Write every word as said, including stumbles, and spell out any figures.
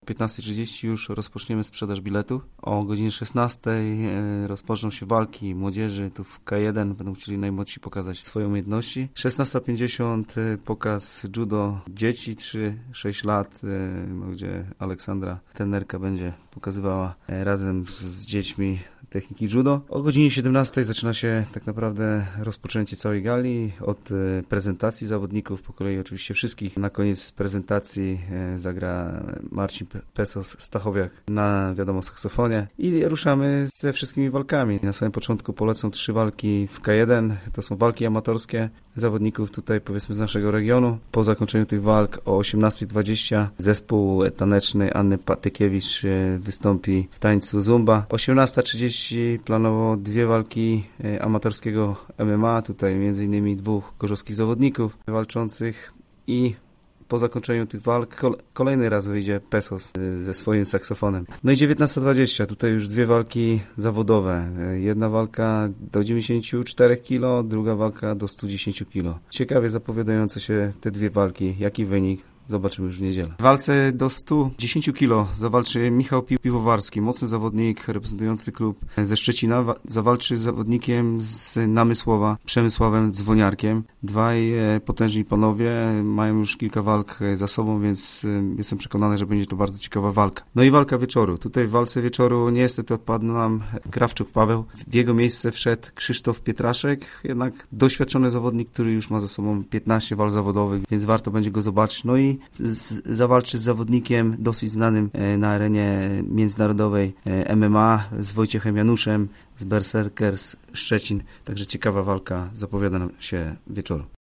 piętnasta trzydzieści już rozpoczniemy sprzedaż biletów. O godzinie szesnastej rozpoczną się walki młodzieży. Tu w K jeden będą chcieli najmłodsi pokazać swoje umiejętności. szesnasta pięćdziesiąt pokaz judo dzieci trzy sześć lat, gdzie Aleksandra, trenerka, będzie pokazywała razem z, z dziećmi techniki judo. O godzinie siedemnastej zaczyna się tak naprawdę rozpoczęcie całej gali od prezentacji zawodników, po kolei oczywiście wszystkich. Na koniec prezentacji zagra Marcin Pesos Stachowiak na, wiadomo, saksofonie i ruszamy ze wszystkimi walkami. Na samym początku polecą trzy walki w K jeden. To są walki amatorskie zawodników tutaj, powiedzmy, z naszego regionu. Po zakończeniu tych walk o osiemnasta dwadzieścia zespół taneczny Anny Patykiewicz wystąpi w tańcu zumba. osiemnasta trzydzieści planowo dwie walki amatorskiego M M A. Tutaj między innymi dwóch gorzowskich zawodników walczących i po zakończeniu tych walk kolejny raz wyjdzie Pesos ze swoim saksofonem. No i dziewiętnasta dwadzieścia, tutaj już dwie walki zawodowe. Jedna walka do dziewięćdziesiąt cztery kilo, druga walka do sto dziesięć kilo. Ciekawie zapowiadające się te dwie walki. Jaki wynik? Zobaczymy już w niedzielę. W walce do stu dziesięciu kilo zawalczy Michał Piwowarski, mocny zawodnik reprezentujący klub ze Szczecina. Zawalczy z zawodnikiem z Namysłowa, Przemysławem Dzwoniarkiem. Dwaj potężni panowie mają już kilka walk za sobą, więc jestem przekonany, że będzie to bardzo ciekawa walka. No i walka wieczoru. Tutaj w walce wieczoru niestety odpadł nam Krawczuk Paweł. W jego miejsce wszedł Krzysztof Pietraszek, jednak doświadczony zawodnik, który już ma za sobą piętnaście walk zawodowych, więc warto będzie go zobaczyć. No i Z, zawalczy z zawodnikiem dosyć znanym na arenie międzynarodowej M M A, z Wojciechem Januszem, z Berserkers Szczecin. Także ciekawa walka zapowiada nam się wieczoru.